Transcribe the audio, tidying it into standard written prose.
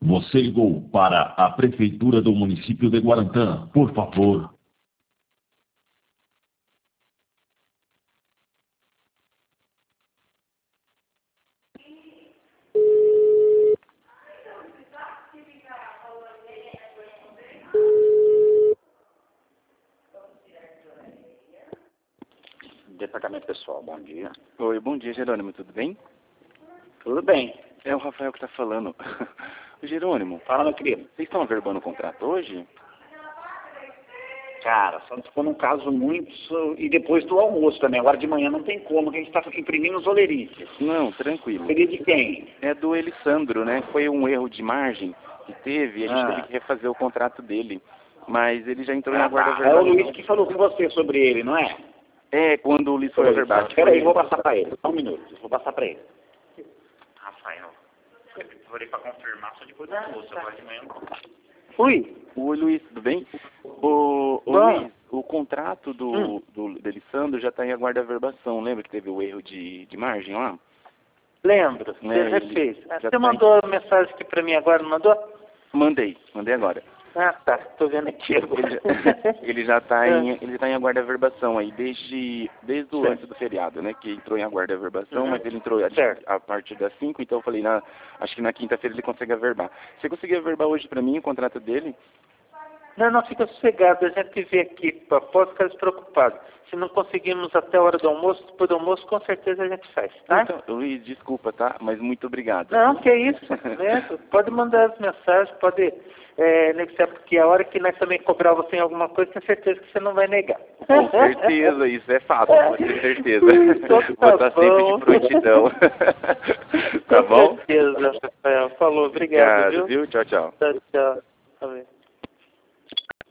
Você ligou para a Prefeitura do município de Guarantã. Por favor. Departamento pessoal, bom dia. Oi, bom dia, Jerônimo, tudo bem? Tudo bem. É o Rafael que está falando. Jerônimo, Fala, meu querido. vocês estão averbando o contrato hoje? Cara, só se for num caso muito... E depois do almoço também. Agora de manhã não tem como, que a gente está imprimindo os olerices. Não, tranquilo. Seria de quem? É do Elisandro, né? Foi um erro de margem que teve e a gente teve que refazer o contrato dele. Mas ele já entrou na guarda É o verbal. Luiz que falou com você sobre ele, não é? É, quando o Luiz foi averbado. Espera aí, eu vou passar para ele. Só um minuto, eu vou passar para ele. Rafael, eu falei para confirmar só depois do almoço, agora de manhã não. Oi, Luiz, tudo bem? O Luiz, o contrato do Elisandro já está em aguarda verbação. Lembra que teve o erro de margem lá? Lembro, você refez. Você mandou a mensagem aqui para mim agora, não mandou? Mandei agora. Ah, tá, estou vendo aqui agora. Ele já está em aguarda verbação aí, desde o antes do feriado, né? Que entrou em aguarda verbação, mas ele entrou a partir das 5, então eu falei, acho que na quinta-feira ele consegue averbar. Você conseguiu averbar hoje para mim o contrato dele? Não, fica sossegado, a gente vê aqui, pode ficar despreocupado. Se não conseguirmos até a hora do almoço, depois do almoço, com certeza a gente faz, tá? Então, Luiz, desculpa, tá? Mas muito obrigado. Não, que isso, né? Pode mandar as mensagens, pode negociar, porque a hora que nós também cobrar você em alguma coisa, tenho certeza que você não vai negar. Com certeza, isso é fato, pode ter certeza. Então, vou estar sempre de prontidão. Tá bom? Com certeza, Rafael. Falou, obrigado, viu? Tchau, tchau. Tchau, tchau.